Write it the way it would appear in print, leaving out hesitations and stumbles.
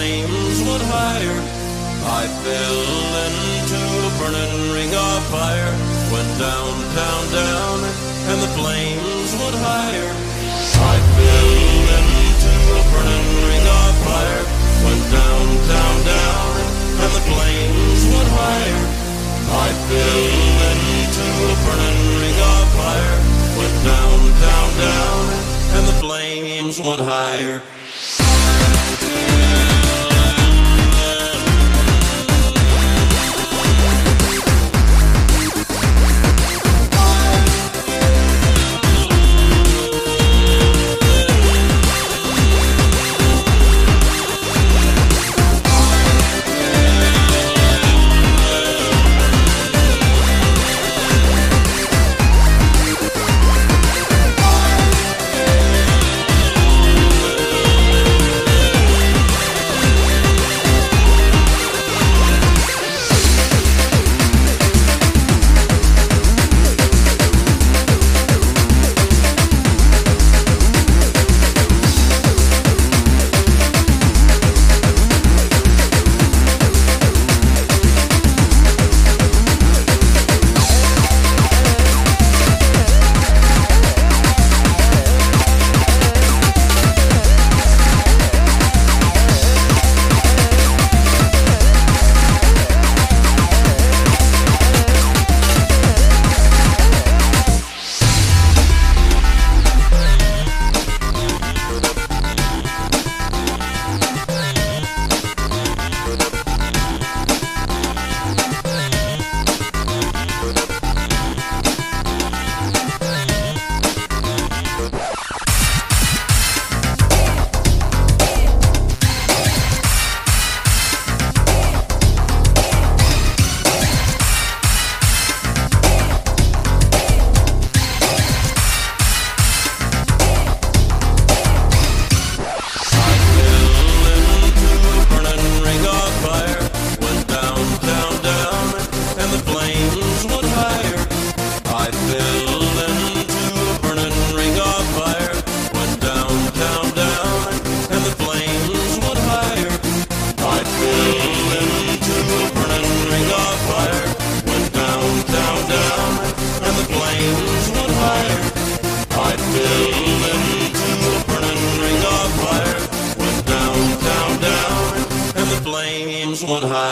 flames went higher. I fell into a burning ring of fire. Went down, down, down, and the flames went higher. I fell into a burning ring of fire. Went down, down, down, and the flames went higher. I fell into a burning ring of fire. Went down, down, down, and the flames went higher. One high.